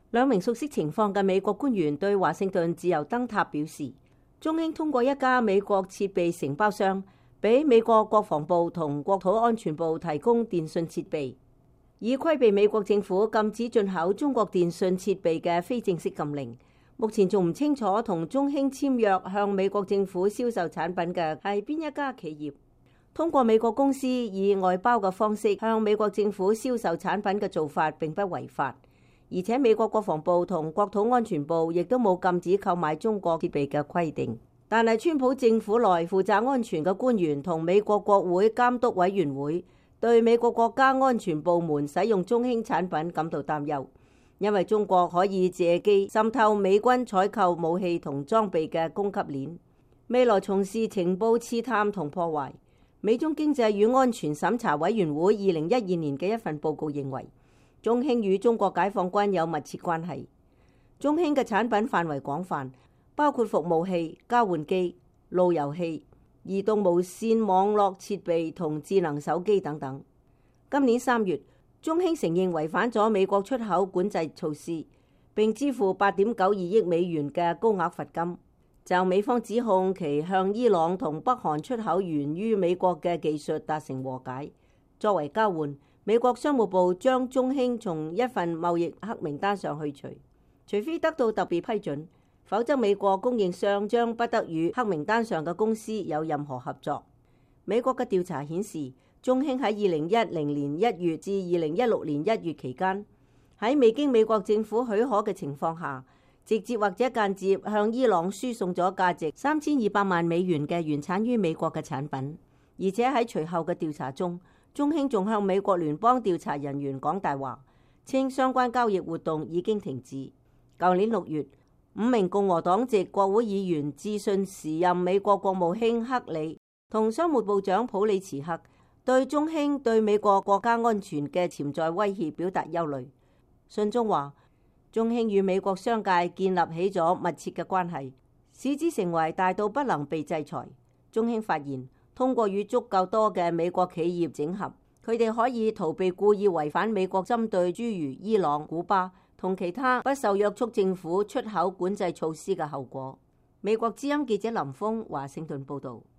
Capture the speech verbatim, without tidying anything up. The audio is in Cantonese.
兩名熟悉情況嘅美國官員對華盛頓自由燈塔表示，中興通過一家美國設備承包商，俾美國國防部同國土安全部提供電信設備，以規避美國政府禁止進口中國電信設備嘅非正式禁令。目前仲唔清楚同中興簽約向美國政府銷售產品嘅係邊一家企業。通過美國公司以外包嘅方式向美國政府銷售產品嘅做法並不違法，而且美國國防部同國土安全部亦都冇禁止購買中國設備嘅規定。但係川普政府內負責安全嘅官員同美國國會監督委員會對美國國家安全部門使用中興產品感到擔憂，因為中國可以借機滲透美軍採購武器同裝備嘅供給鏈，未來從事情報刺探同破壞。美中經濟與安全審查委員會二零一二年嘅一份報告認為，中興與中國解放軍有密切關係。中興嘅產品範圍廣泛，包括服務器、交換機、路由器、移動無線網絡設備同智能手機等等。今年三月，中興承認違反咗美國出口管制措施，並支付八點九二億美元嘅高額罰金。就美方指控其向伊朗同北韓出口源於美國嘅技術達成和解，作為交換，美國商務部將中興從一份貿易黑名單上去除，除非得到特別批准，否則美國供應商將不得與黑名單上嘅公司有任何合作。美國嘅調查顯示，中興喺二零一零年一月至二零一六年一月期間，喺未經美國政府許可嘅情況下，直接或者間接向伊朗輸送咗價值三千二百萬美元嘅原產於美國嘅產品，而且喺隨後嘅調查中，中興仲向美國聯邦調查人員講大話，稱相關交易活動已經停止。舊年六月，五名共和黨籍國會議員致信時任美國國務卿克里同商務部長普里茨克，對中興對美國國家安全嘅潛在威脅表達憂慮。信中話，中興與美國商界建立起咗密切嘅關係，使之成為大到不能被制裁。中興發言，通過與足夠多嘅美國企業整合，佢哋可以逃避故意違反美國針對諸如伊朗、古巴同其他不受約束政府出口管制措施嘅後果。美國之音記者林峰華盛頓報道。